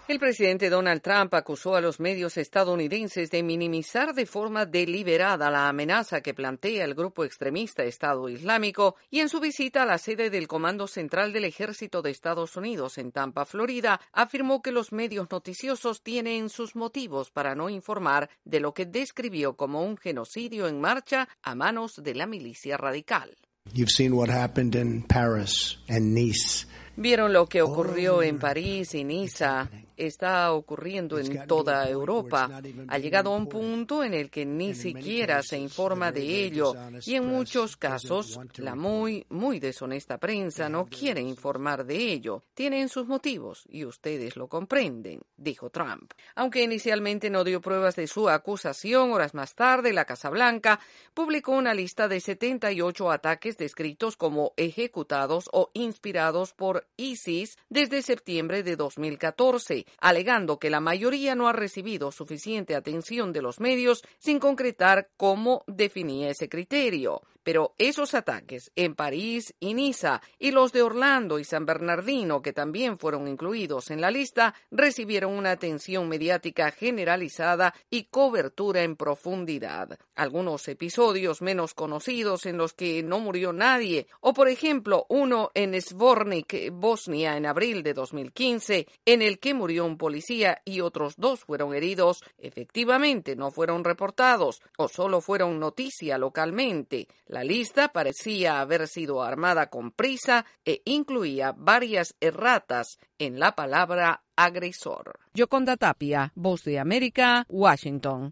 El presidente Donald Trump acusó a los medios estadounidenses de minimizar de forma deliberada la amenaza que plantea el grupo extremista Estado Islámico y en su visita a la sede del Comando Central del Ejército de Estados Unidos en Tampa, Florida, afirmó que los medios noticiosos tienen sus motivos para no informar de lo que describió como un genocidio en marcha a manos de la milicia radical. You've seen what happened in Paris and Nice. Vieron lo que ocurrió en París y Niza. Está ocurriendo en toda Europa. Ha llegado a un punto en el que ni siquiera se informa de ello y en muchos casos la muy deshonesta prensa no quiere informar de ello. Tienen sus motivos y ustedes lo comprenden, dijo Trump. Aunque inicialmente no dio pruebas de su acusación, horas más tarde la Casa Blanca publicó una lista de 78 ataques descritos como ejecutados o inspirados por ISIS desde septiembre de 2014. Alegando que la mayoría no ha recibido suficiente atención de los medios sin concretar cómo definía ese criterio. Pero esos ataques en París y Niza y los de Orlando y San Bernardino, que también fueron incluidos en la lista, recibieron una atención mediática generalizada y cobertura en profundidad. Algunos episodios menos conocidos en los que no murió nadie, o por ejemplo uno en Zvornik, Bosnia, en abril de 2015, en el que murió un policía y otros 2 fueron heridos, efectivamente no fueron reportados o solo fueron noticia localmente. La lista parecía haber sido armada con prisa e incluía varias erratas en la palabra agresor. Yoconda Tapia, Voz de América, Washington.